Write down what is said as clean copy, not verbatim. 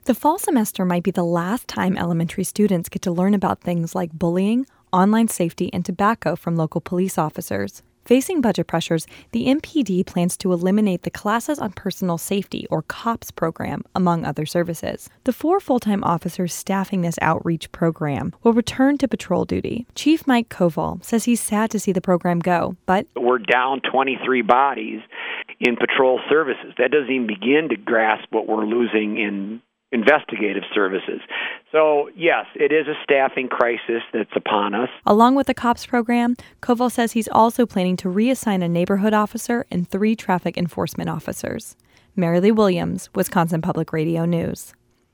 The fall semester might be the last time elementary students get to learn about things like bullying, online safety, and tobacco from local police officers. Facing budget pressures, the MPD plans to eliminate the Classes on Personal Safety, or COPS program, among other services. The 4 full-time officers staffing this outreach program will return to patrol duty. Chief Mike Koval says he's sad to see the program go, but we're down 23 bodies in patrol services. That doesn't even begin to grasp what we're losing in investigative services. So, yes, it is a staffing crisis that's upon us. Along with the COPS program, Koval says he's also planning to reassign a neighborhood officer and 3 traffic enforcement officers. Mary Lee Williams, Wisconsin Public Radio News.